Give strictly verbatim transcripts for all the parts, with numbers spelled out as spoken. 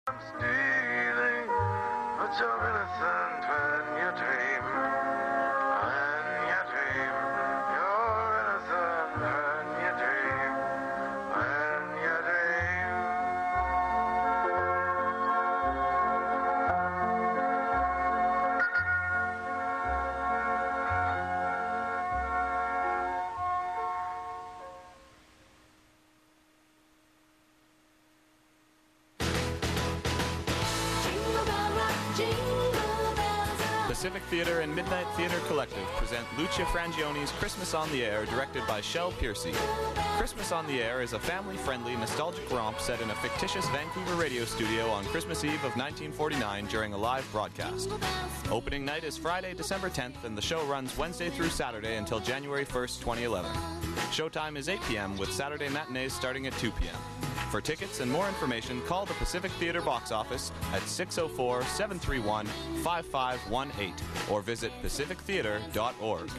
I'm stealing, but you're innocent when you dream. When you dream, you're innocent when you dream. When you dream. Pacific Theatre and Midnight Theatre Collective present Lucia Frangioni's Christmas on the Air, directed by Shel Piercy. Christmas on the Air is a family-friendly, nostalgic romp set in a fictitious Vancouver radio studio on Christmas Eve of nineteen forty-nine during a live broadcast. Opening night is Friday, December tenth, and the show runs Wednesday through Saturday until January first, twenty eleven. Showtime is eight p.m. with Saturday matinees starting at two p.m. For tickets and more information, call the Pacific Theatre box office at six oh four, seven three one, five five one eight or visit pacific theatre dot org.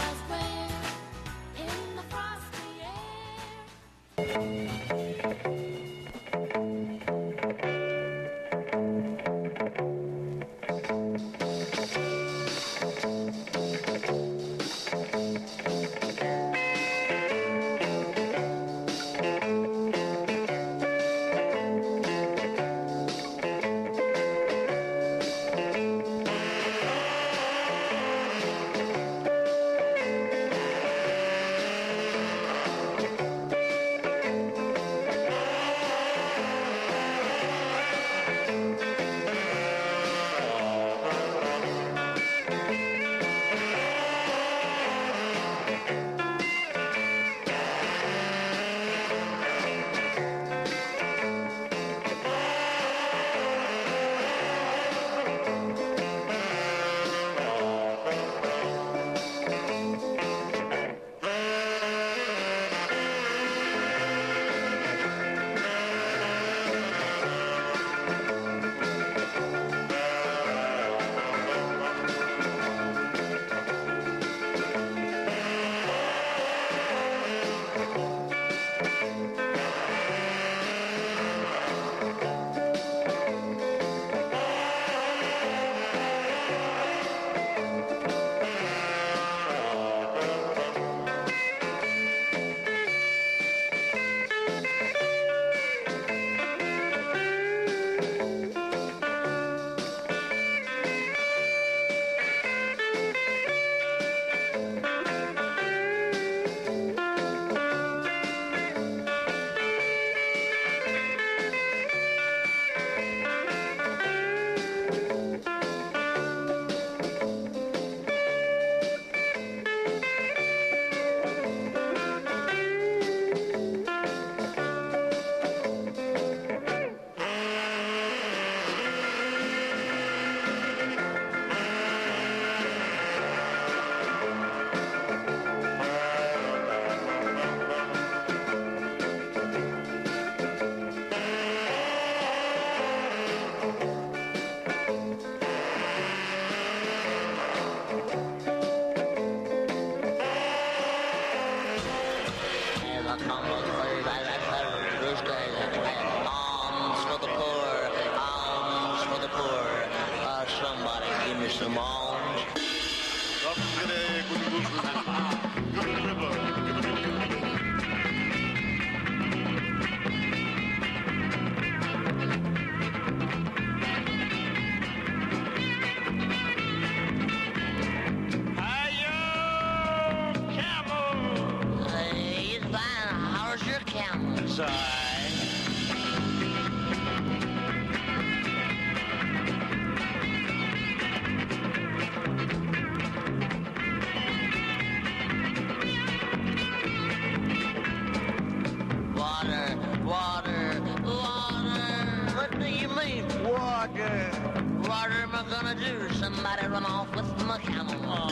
Somebody run off with my camel. Oh.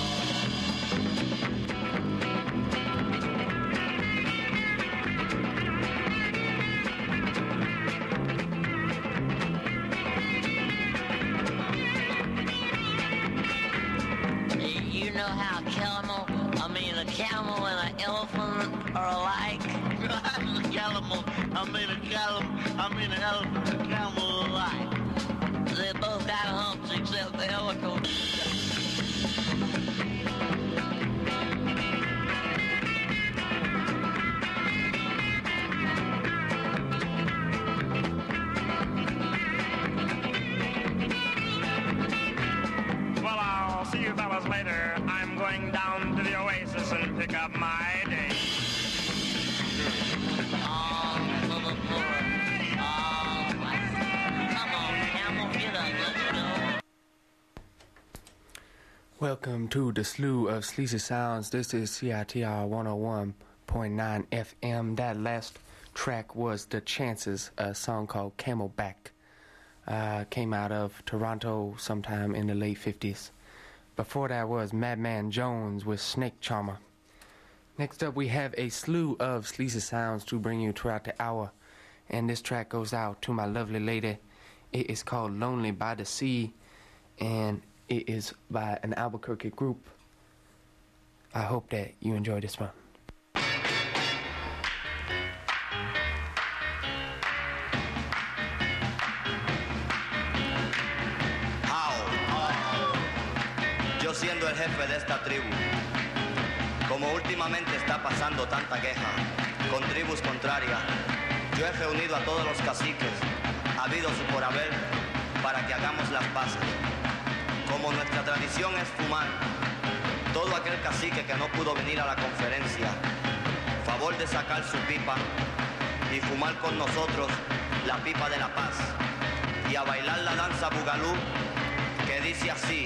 You know how camel, I mean a camel and an elephant are alike? a camel, I mean a camel, I mean an elephant and a camel are alike. of my day. All for the poor. All white. Come on, camel, get up, let's go. Welcome to the slew of sleazy sounds. This is C I T R one oh one point nine F M. That last track was The Chances, a song called Camelback. Uh, came out of Toronto sometime in the late fifties. Before that was Madman Jones with Snake Charmer. Next up we have a slew of sleazy sounds to bring you throughout the hour. And this track goes out to my lovely lady. It is called Lonely by the Sea. And it is by an Albuquerque group. I hope that you enjoy this one. Yo siendo el jefe de esta tribu, como últimamente está pasando tanta queja con tribus contrarias, yo he reunido a todos los caciques, habidos y por haber, para que hagamos las paces. Como nuestra tradición es fumar, todo aquel cacique que no pudo venir a la conferencia, favor de sacar su pipa y fumar con nosotros la pipa de la paz y a bailar la danza bugalú que dice así.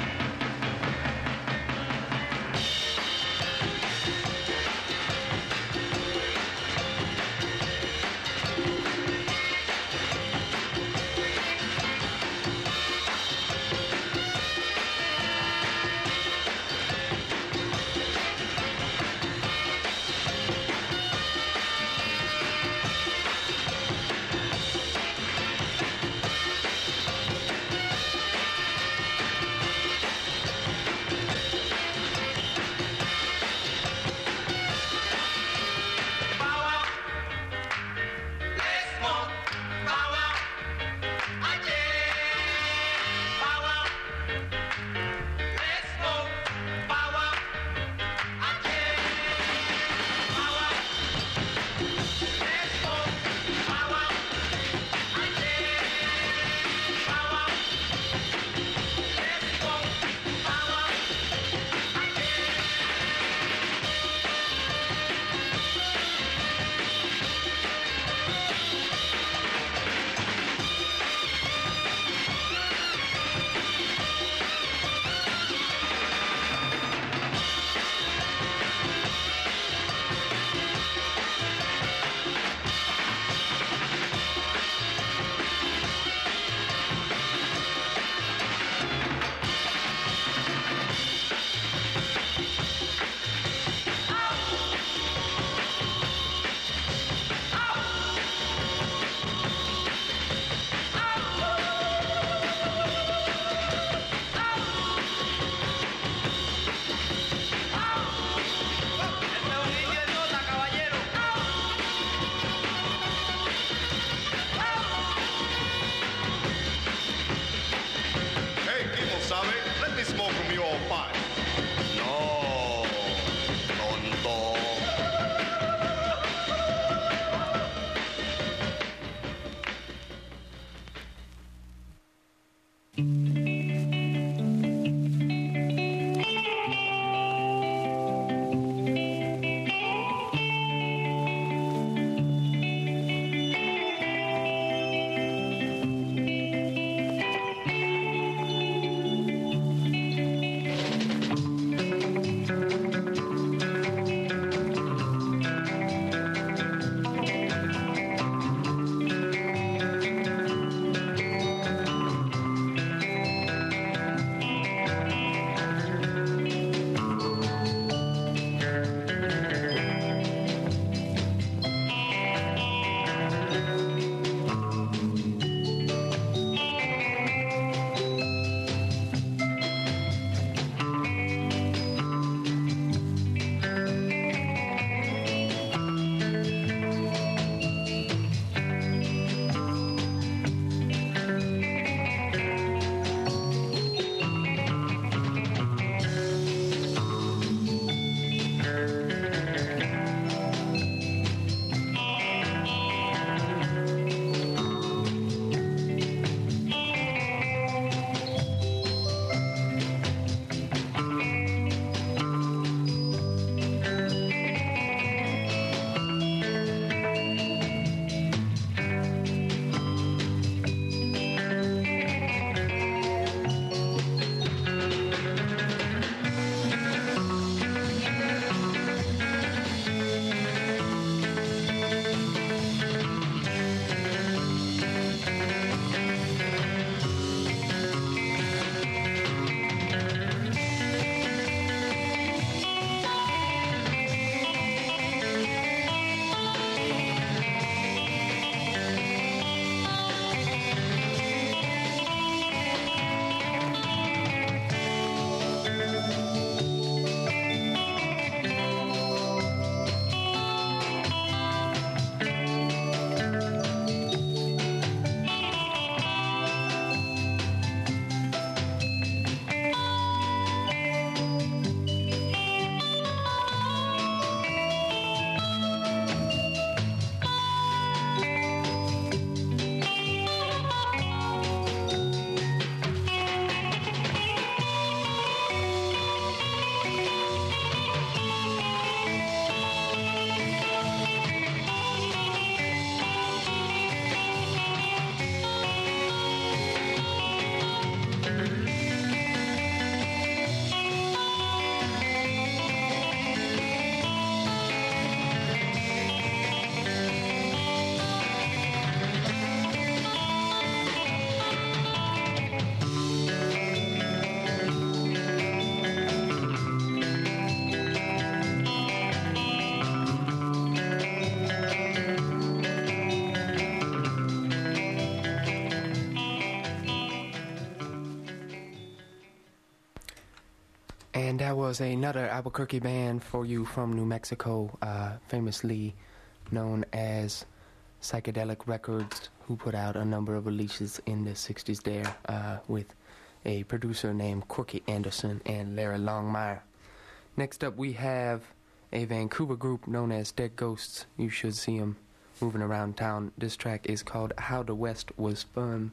And that was another Albuquerque band for you from New Mexico, uh, famously known as Psychedelic Records, who put out a number of releases in the sixties there uh, with a producer named Corky Anderson and Larry Longmire. Next up we have a Vancouver group known as Dead Ghosts. You should see them moving around town. This track is called How the West Was Fun.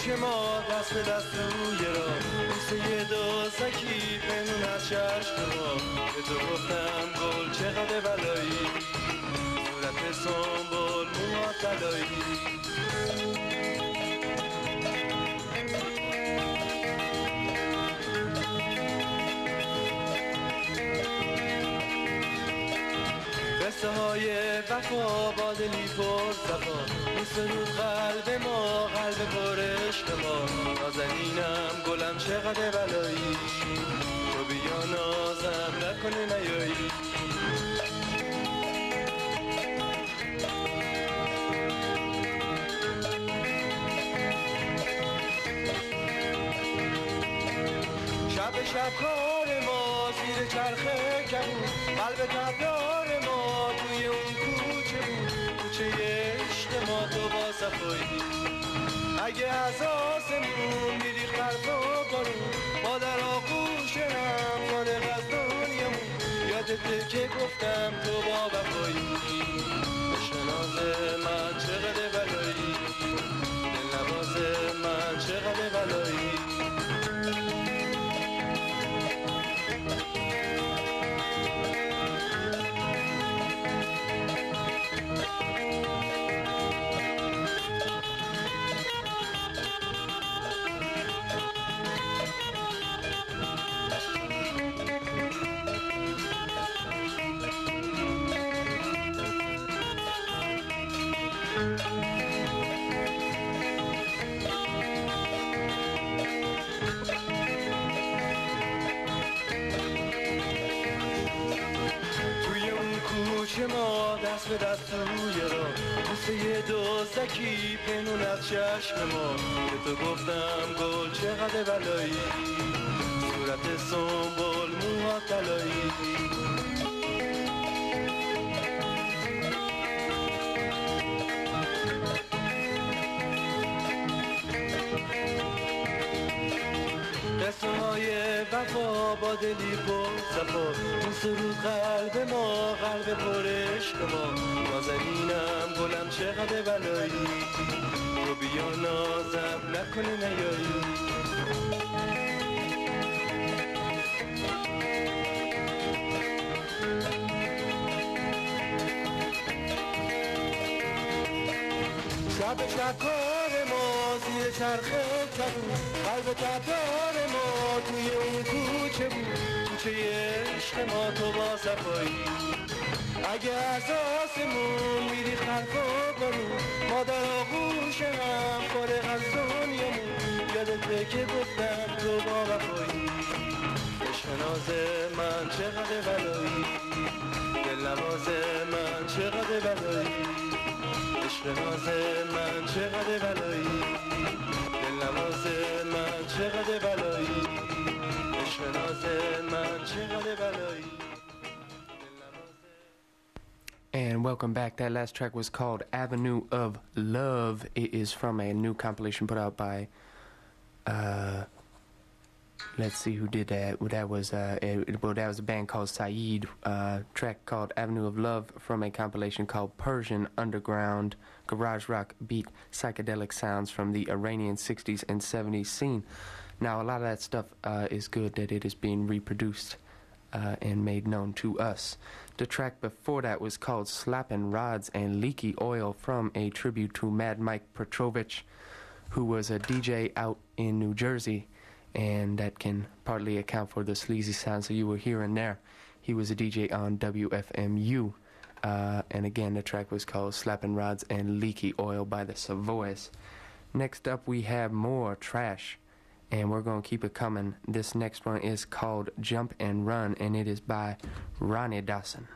کوچه ما دست به دست روی را مثل یه دوزکی پنون از چشم ما به تو گفتم گل چقدر بلایی صورت سنبول موها طلایی قصه های وفا با دلی پر صفا مثل رو قلب ما قلب پر عشق ما نازنینم گلم چقدر بلایی تو بیا نازم نکنه نیایی شب شب کار ما زیر چرخه کبود قلب تبدار ما توی اون کوچه بود کوچه عشق ما تو با صفایی اگه از آسمون میری خرف و بارون ما در آغوش هم فارغ از دنیامون یادته که گفتم تو با وفایی بشناز من چقدر بلایی دل نواز من چقدر بلایی ما دست به دست روی را مثل یه دوزکی پنون از چشم ما به تو گفتم گل چقدر بلایی صورت سنبول موها طلایی قصه های وفا با دلی پر صفا مثل رو قلب ما قلب پر عشق ما نازنینم گلم چقدر بلایی تو بیا نازم نکنه نیایی شب شب کار ما زیر چرخه کبود قلب تبدار ما توی اون کوچه بود کوچه عشق ما تو با صفایی اگه از آسمون میری خلق و بارون ما در آغوش هم فارغ از دنیامون یادته که گفتم تو با وفایی عشق ناز من چقدر بلایی دل نواز من چقدر بلایی عشق ناز من چقدر بلایی دل نواز من چقدر بلایی عشق ناز من چقدر بلایی. And welcome back. That last track was called Avenue of Love. It is from a new compilation put out by uh let's see who did that. Well, that was uh, it, well, that was a band called Saeed. Uh, track called Avenue of Love from a compilation called Persian Underground Garage Rock Beat Psychedelic Sounds from the Iranian sixties and seventies scene. Now, a lot of that stuff uh, is good that it is being reproduced uh, and made known to us. The track before that was called Slappin' Rods and Leaky Oil from a tribute to Mad Mike Petrovich, who was a D J out in New Jersey. And that can partly account for the sleazy sounds that you were hearing there. He was a D J on W F M U. Uh, and again, the track was called Slappin' Rods and Leaky Oil by the Savoys. Next up, we have more trash. And we're going to keep it coming. This next one is called Jump and Run. And it is by Ronnie Dawson.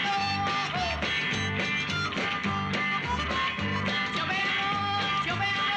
Jump and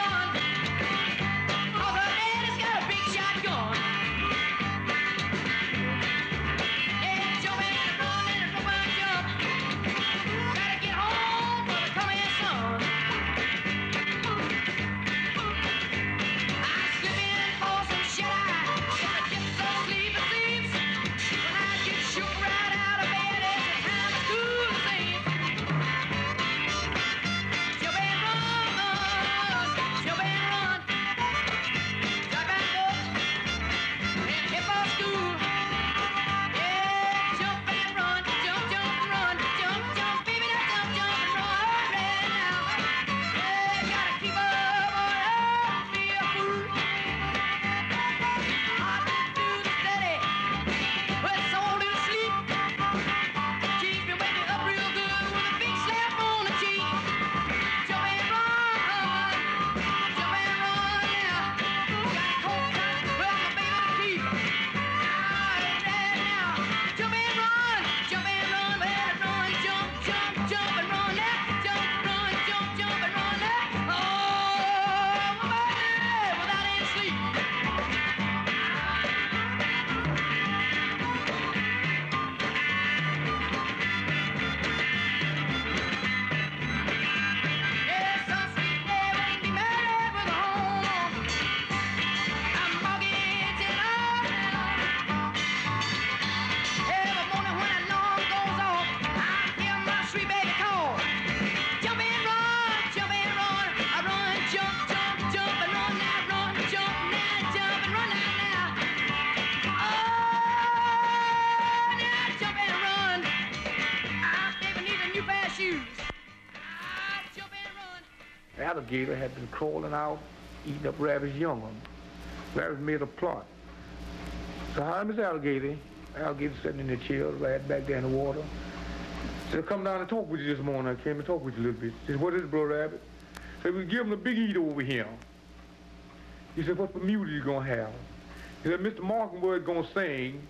alligator had been crawling out, eating up Rabbit's young one. Rabbit made a plot. So hi, Miss Alligator. Alligator sitting in the chair, right back there in the water. Said, come down and talk with you this morning. I came and talk with you a little bit. Said, what is it, Bro Rabbit? Said, we give him a big eat over here. He said, what for music you gonna have? He said, Mister Mockingbird gonna sing.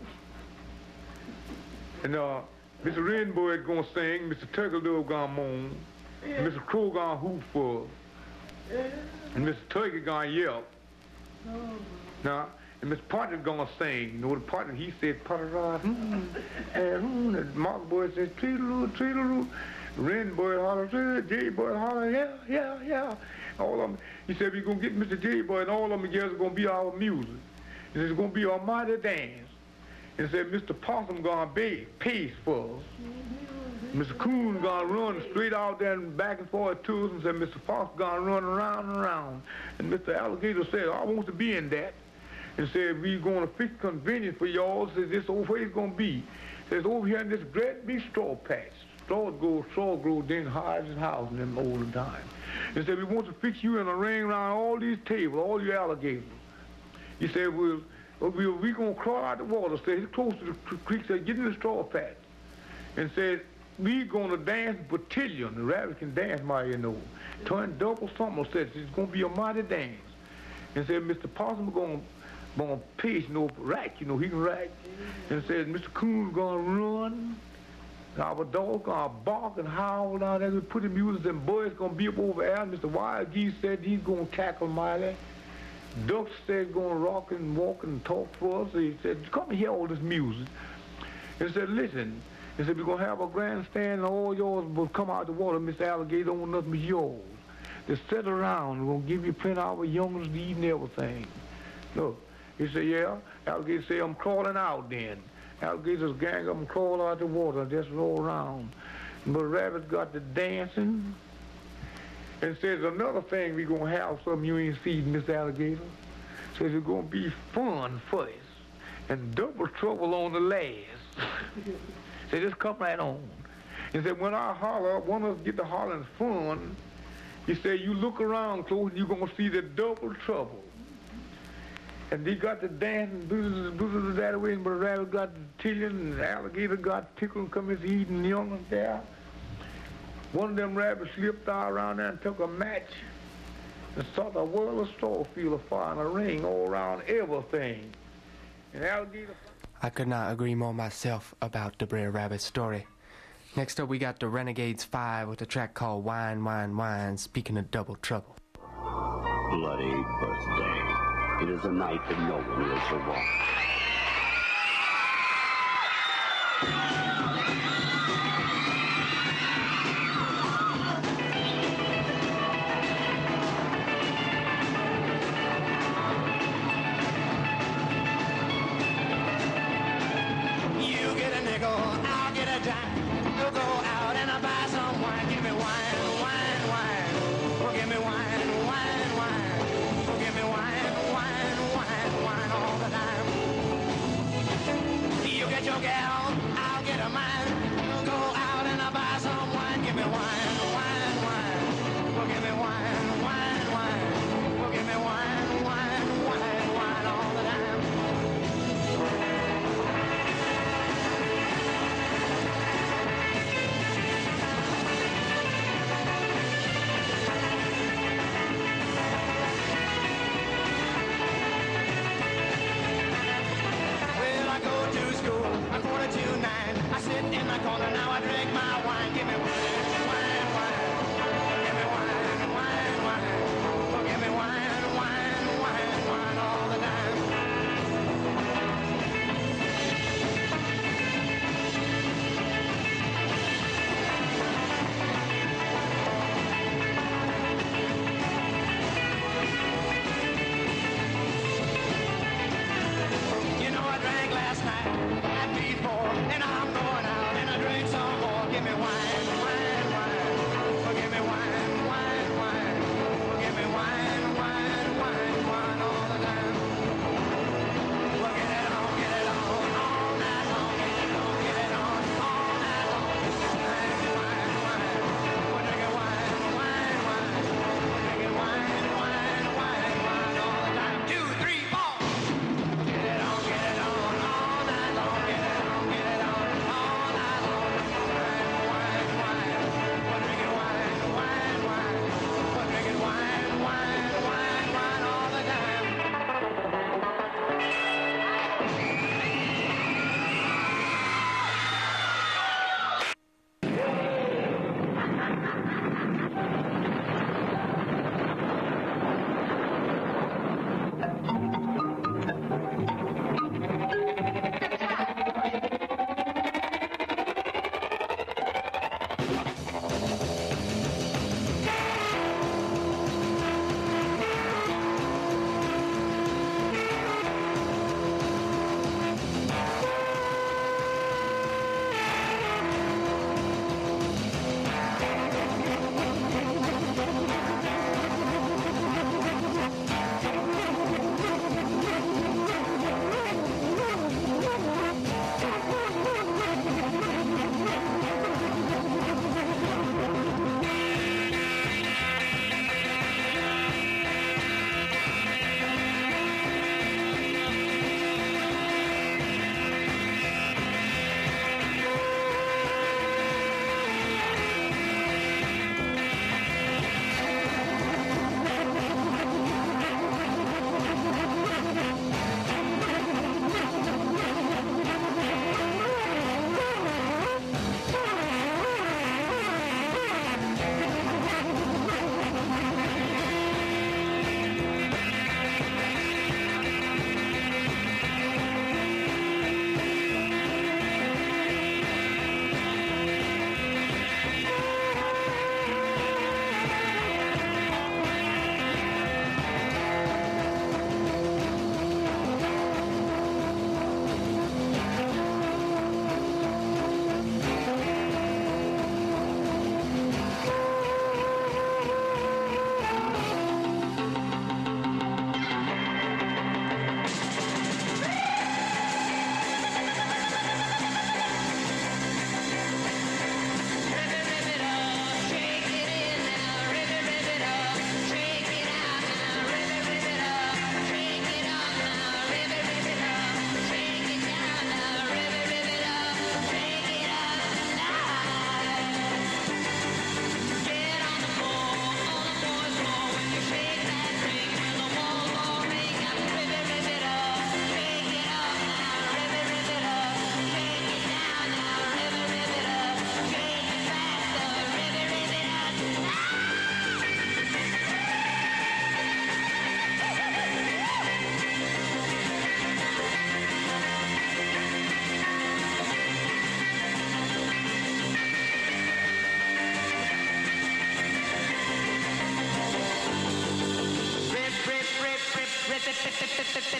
And uh, Mister Rainbird gonna sing. Mister Turkeydove gonna moan. And Mister Crow gonna hoot for us. And Mister Turkey gonna yelp. Now, and Miss Partridge gonna sing. You know the partner, he said, Partridge, hmm, and hmm, and Mockingbird said, tweedle-oo, tweedle-oo. Rainbird holler, Jaybird holler, yeah, yeah, yeah. All of them, he said, we're gonna get Mister Jaybird and all of them together is gonna be our music. He said, it's gonna be a mighty dance. And he said, Mister Possum gonna be pace for us. Mister Coon gonna run straight out there and back and forth to us, and said, Mister Fox gonna run around and around. And Mister Alligator said, I want to be in that. And said, we're gonna fix convenience for y'all. Said, this over where it's gonna be. Says, over here in this great big straw patch. Straw grow, straw grow, then hives and houses in them olden time. And said, we want to fix you in a ring around all these tables, all you alligators. He said, we'll, we'll, we're gonna crawl out the water. Said, he's close to the creek. Said, get in the straw patch. And said, we gonna dance battalion. The rabbit can dance, my, you know. Turn double something. Said, it's gonna be a mighty dance. And said, Mister Possum gonna gonna pace, you know, rack, you know, he can rack. And said, Mister Coon's gonna run. Our dog gonna bark and howl down there. We put the music, and birds gonna be up over there. Mister Wild Geese said he's gonna cackle mighty. Ducks said gonna rock and walk and talk for us. He said, come and hear all this music. And said, listen. He said, we're gonna have a grandstand and all yours will come out the water. Mister Alligator don't want nothing but yours. Just sit around. We're gonna give you plenty of our youngers to eat and everything. Look. He said, yeah. Alligator said, I'm crawling out then. Alligators gang up and crawl out the water and just roll around. But Rabbit got to dancing. And says, another thing we gonna have, something you ain't seen, Mister Alligator. Says, it's gonna be fun first and double trouble on the last. Said, just come right on. He said, when I holler, one of us get to hollering fun, he said, you look around close and you're gonna see the double trouble. And they got to dance and do this that way, but Rabbit got the tillion, and the alligator got tickled and come his eating young and there. One of them rabbits slipped out around there and took a match and saw the world of straw field of fire and a ring all around everything. And alligator... I could not agree more myself about the Brer Rabbit story. Next up, we got the Renegades five with a track called Wine, Wine, Wine, speaking of double trouble. Bloody birthday. It is a night that no one will survive. You get a nickel, I'll get a dime. We'll go out and I'll buy some wine. Give me wine, wine, wine. Oh, give me wine, wine, wine. Oh, give me wine, wine, wine, wine all the time. You get your gal, I'll get a mine. We'll go out and I'll buy some wine. Give me wine, wine, wine. Oh, give me wine, wine, wine. Oh, give me wine, wine, wine, wine all the time. Well, I go to school, I'm forty-two now.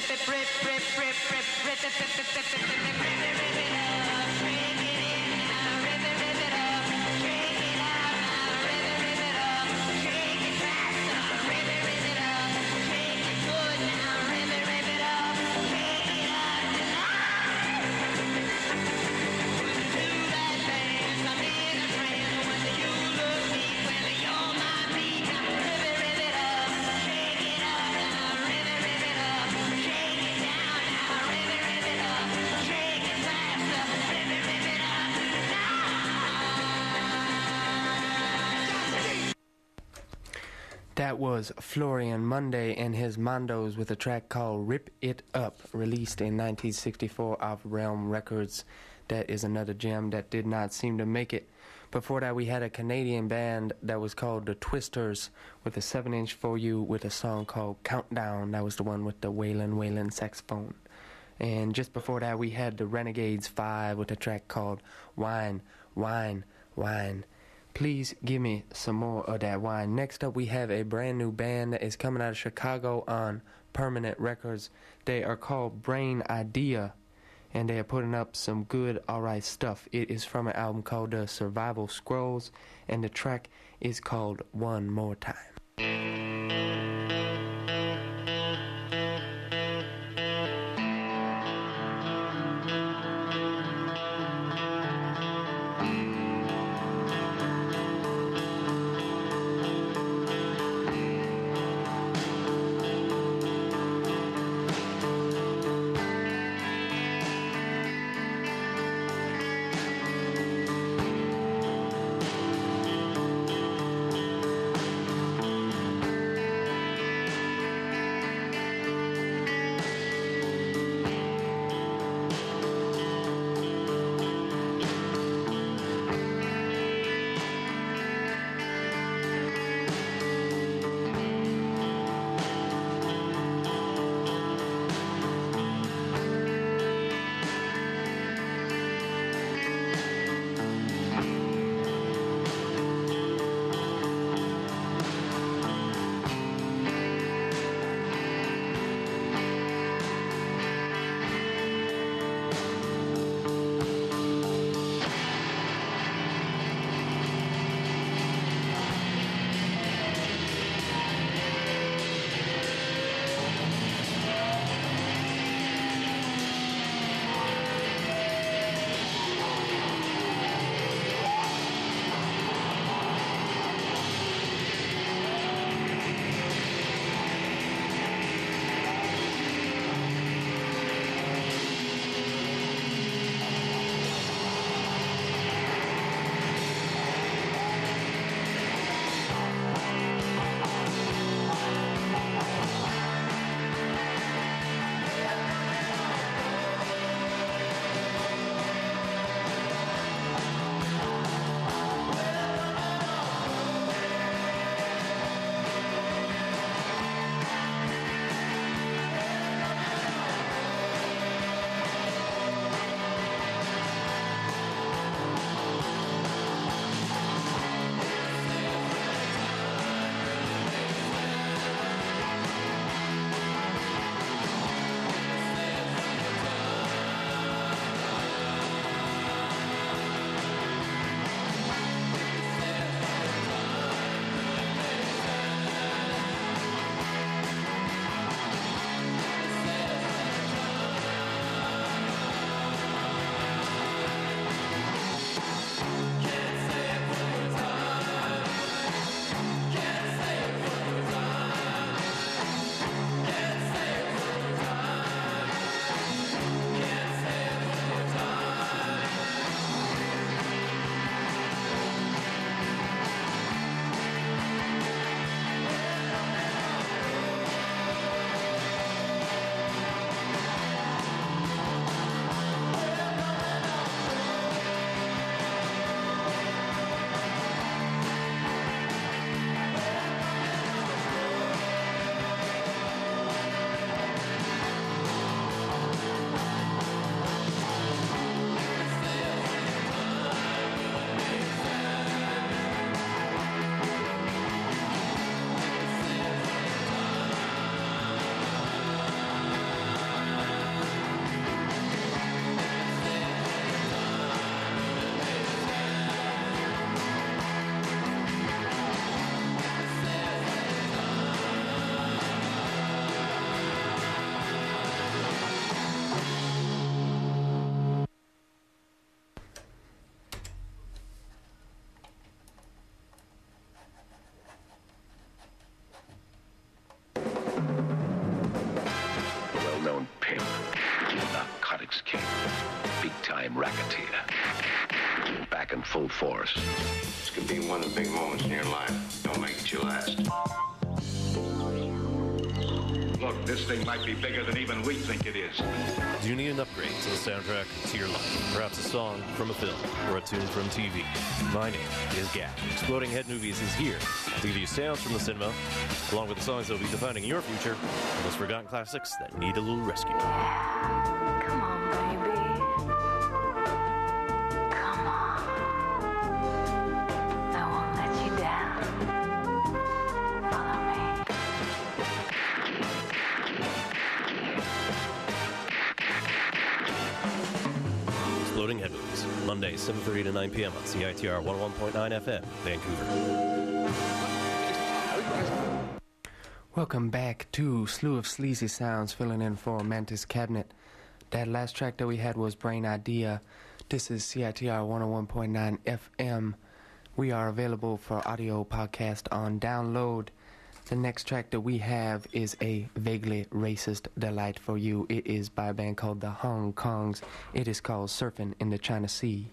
That was Florian Monday and his Mondos with a track called Rip It Up, released in nineteen sixty-four off Realm Records. That is another gem that did not seem to make it. Before that, we had a Canadian band that was called The Twisters with a seven inch for you with a song called Countdown. That was the one with the Waylon Waylon saxophone. And just before that, we had the Renegades five with a track called Wine, Wine, Wine. Please give me some more of that wine. Next up, we have a brand new band that is coming out of Chicago on Permanent Records. They are called Brain Idea, and they are putting up some good, alright stuff. It is from an album called The Survival Scrolls, and the track is called One More Time. well-known pimp, narcotics king, big-time racketeer. Back in full force. This could be one of the big moments in your life. Don't make it your last. Look, this thing might be bigger than even we think it is. Do you need an upgrade to the soundtrack to your life? Perhaps a song from a film or a tune from T V? My name is Gap. Exploding Head Movies is here to give you sounds from the cinema, along with the songs that will be defining your future and those forgotten classics that need a little rescue. Come on, baby. Come on. I won't let you down. Follow me. Exploding Head Movies, Monday, seven thirty to nine p.m. on C I T R one oh one point nine F M, Vancouver. Welcome back to Slew of Sleazy Sounds, filling in for Mantis Cabinet. That last track that we had was Brain Idea. This is C I T R one oh one point nine F M. We are available for audio podcast on download. The next track that we have is a vaguely racist delight for you. It is by a band called the Hong Kongs. It is called Surfing in the China Sea.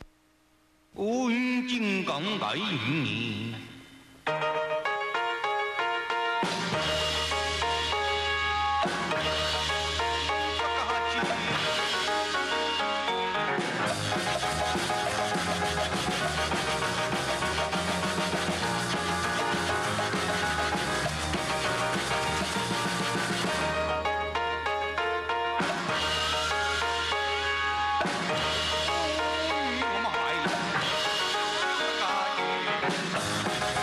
Come on.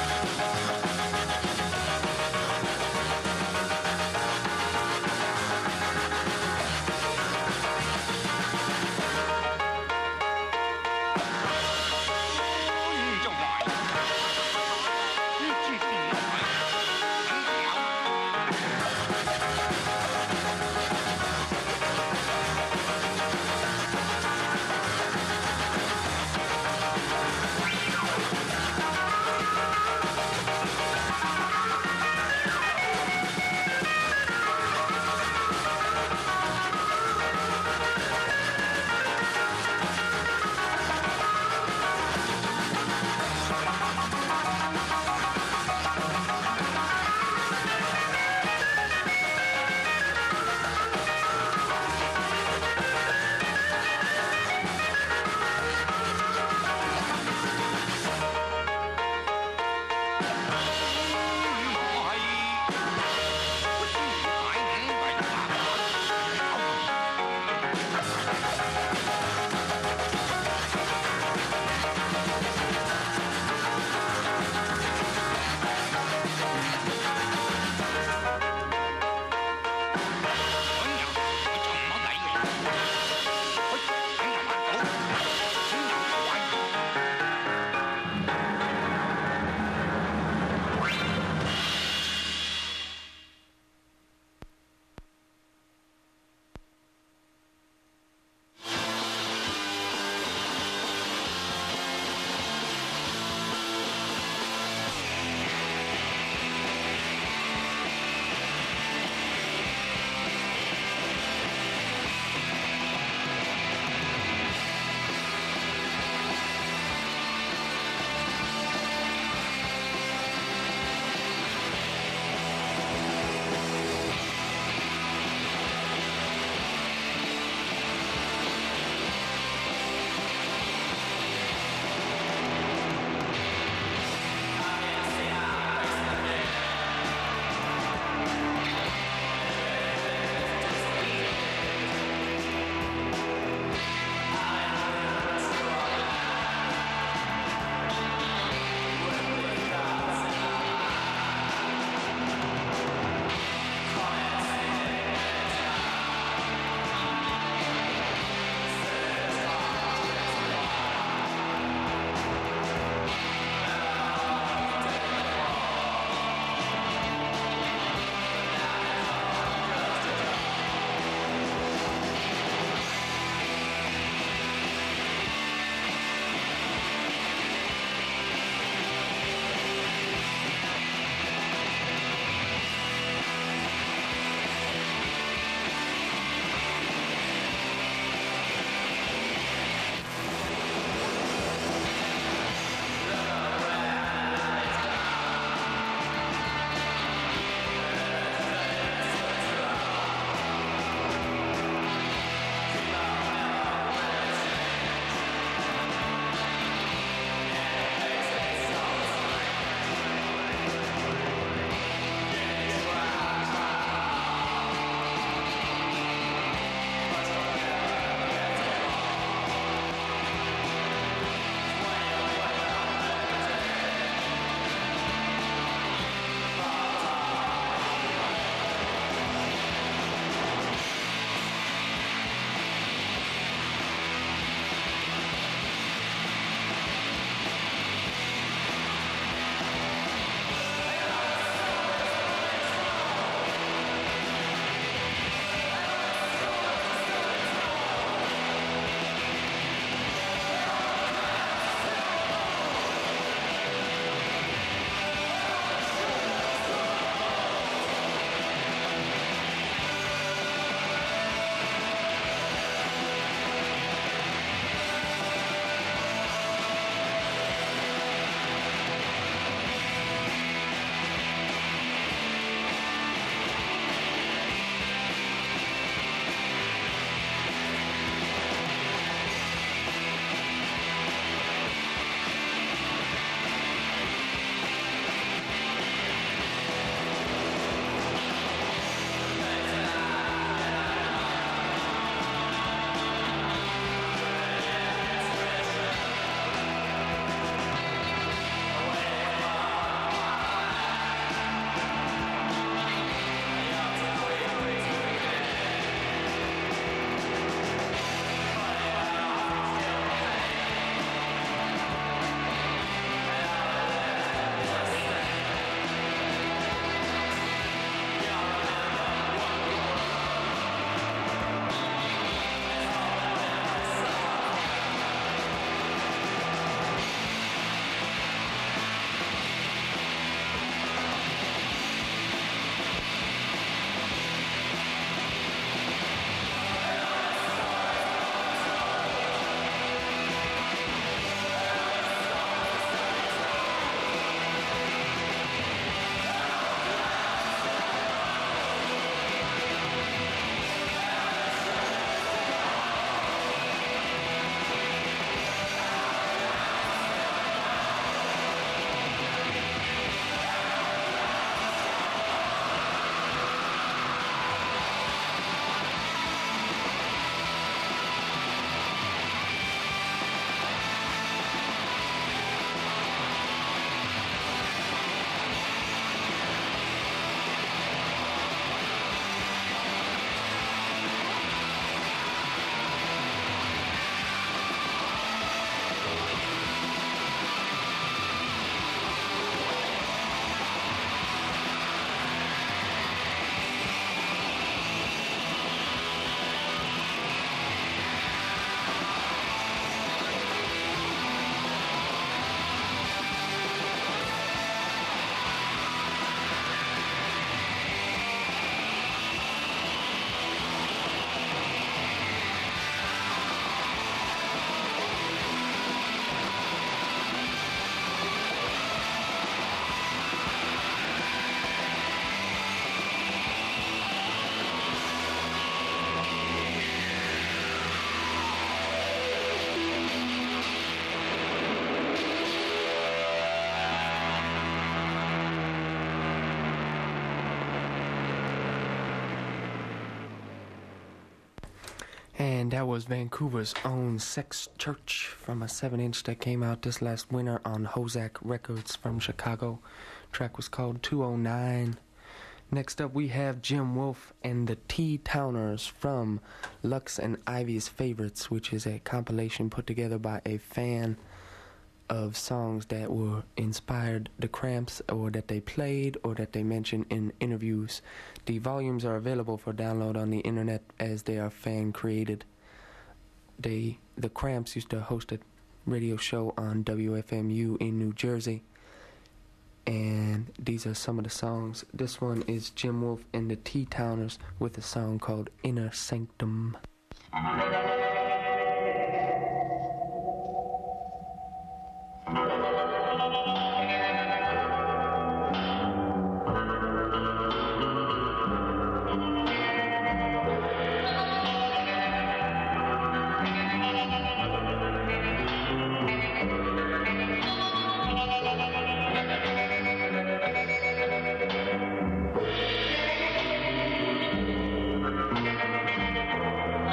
And that was Vancouver's own Sex Church from a seven inch that came out this last winter on Hozak Records from Chicago. Track was called two oh nine. Next up we have Jim Wolf and the T-Towners from Lux and Ivy's Favorites, which is a compilation put together by a fan of songs that were inspired the Cramps, or that they played, or that they mentioned in interviews. The volumes are available for download on the internet as they are fan created. They, the Cramps used to host a radio show on W F M U in New Jersey, and these are some of the songs. This one is Jim Wolf and the T-Towners with a song called Inner Sanctum.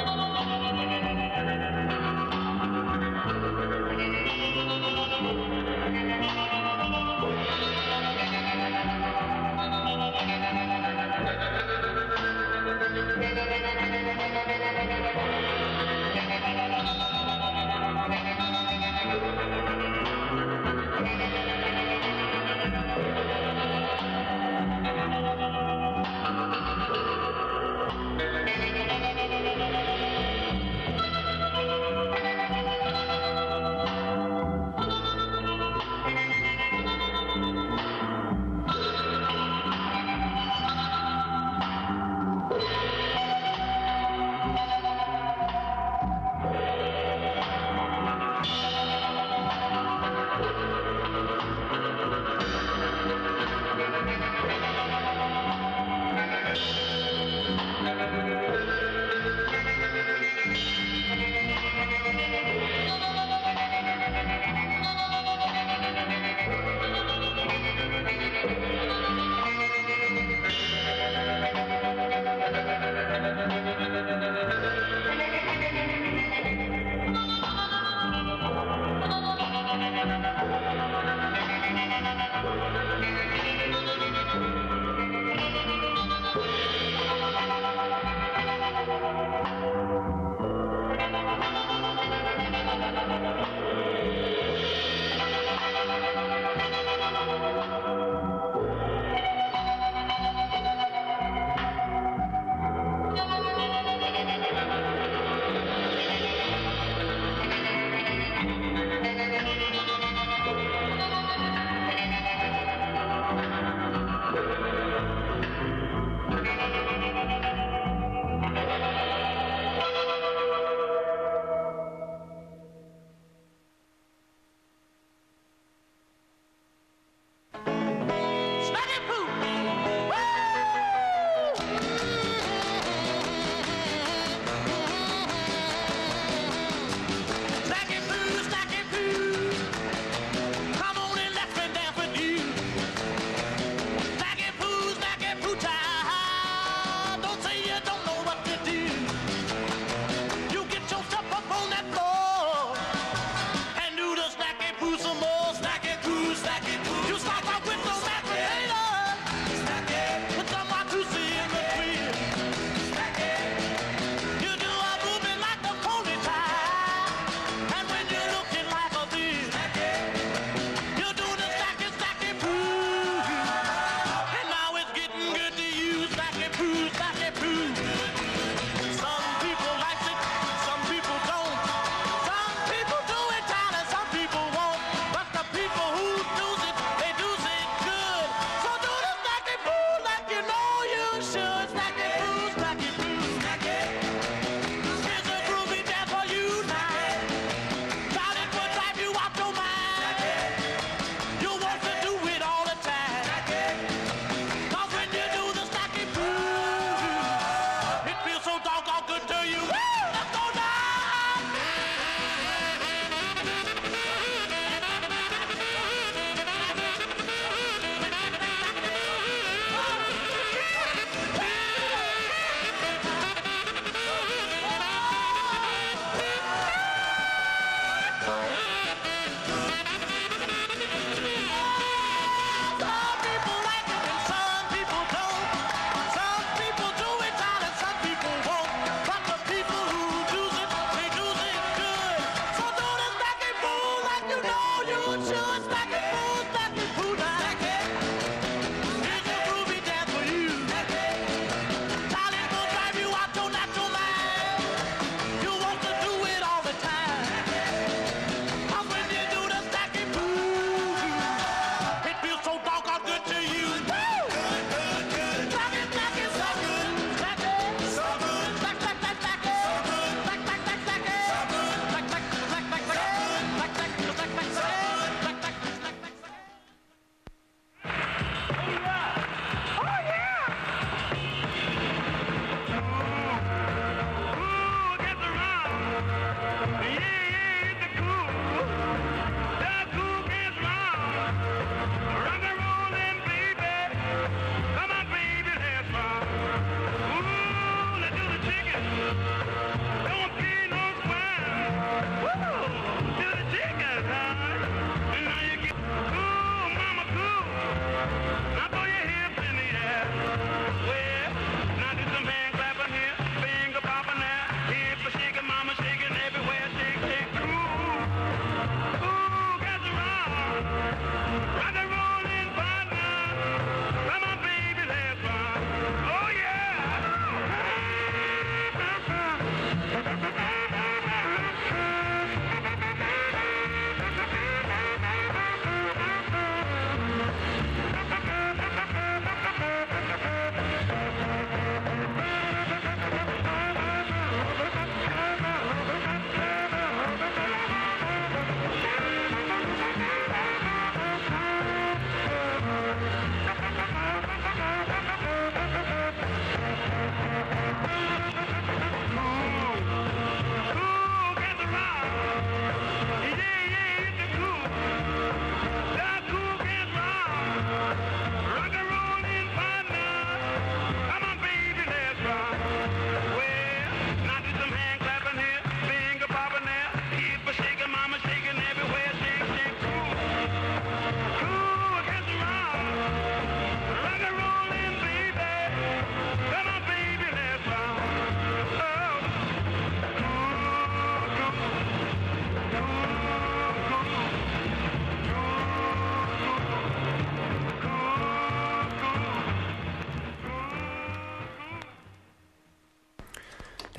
Thank you.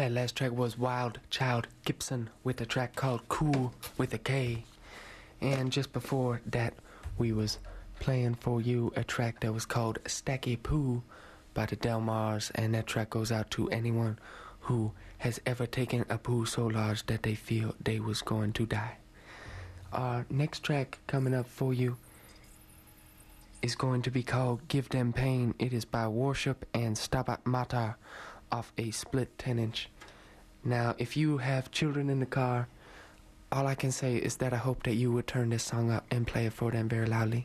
That last track was Wild Child Gibson with a track called Cool with a K. And just before that, we was playing for you a track that was called Stacky Poo by the Delmars, and that track goes out to anyone who has ever taken a poo so large that they feel they was going to die. Our next track coming up for you is going to be called Give Them Pain. It is by Worship and Stabat Mater off a split ten inch. Now, if you have children in the car, all I can say is that I hope that you would turn this song up and play it for them very loudly.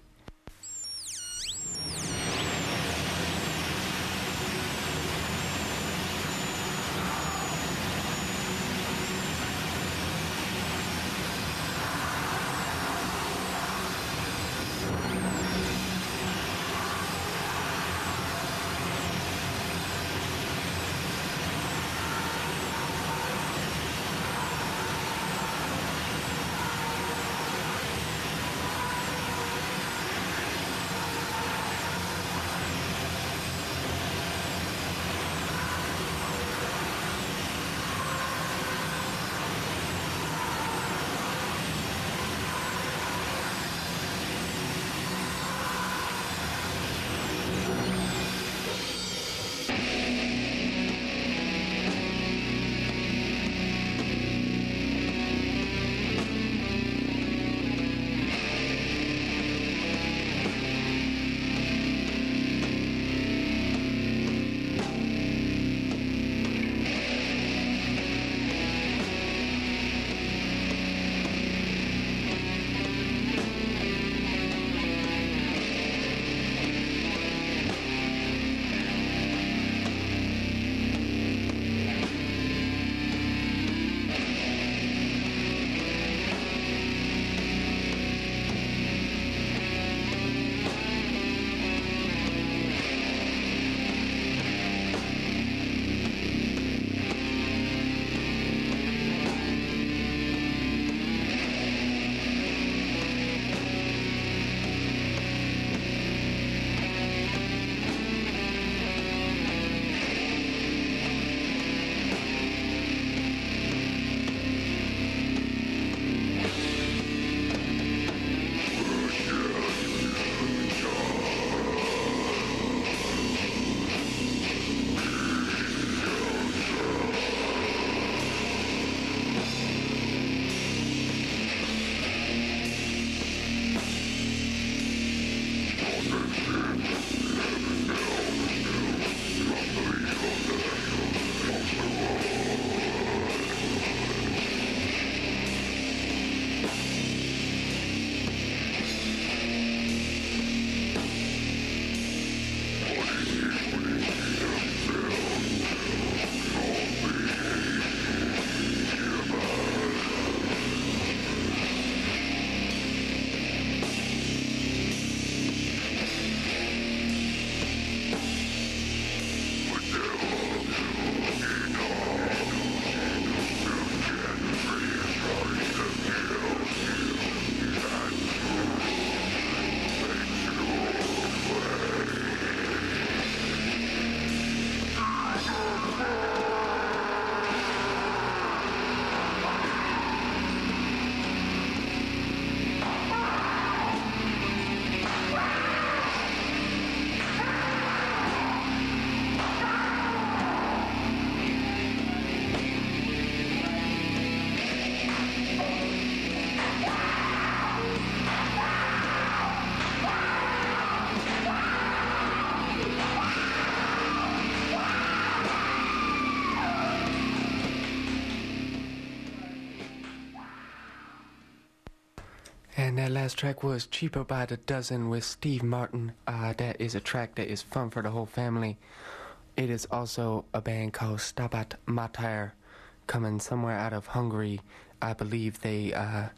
And that last track was Cheaper by the Dozen with Steve Martin. Uh, that is a track that is fun for the whole family. It is also a band called Stabat Mater, coming somewhere out of Hungary. I believe they uh,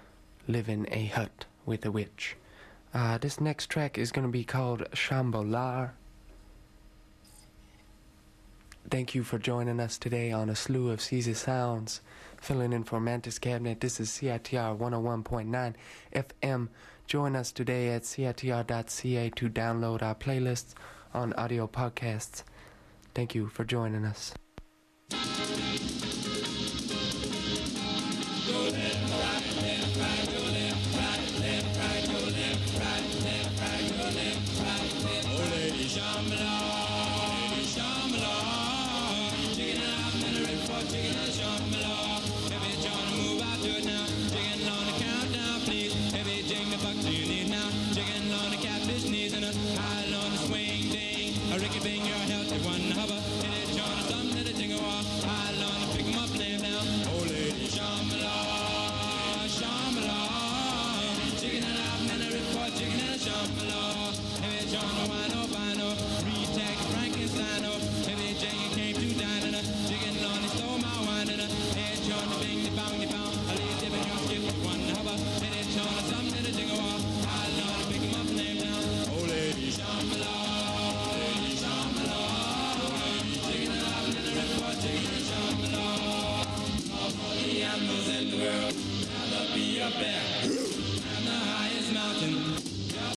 live in a hut with a witch. Uh, this next track is going to be called Shambholar. Thank you for joining us today on a slew of Caesar Sounds. Filling in for Mantis Cabinet, this is C I T R one oh one point nine F M. Join us today at C I T R dot C A to download our playlists on audio podcasts. Thank you for joining us. Be a bear.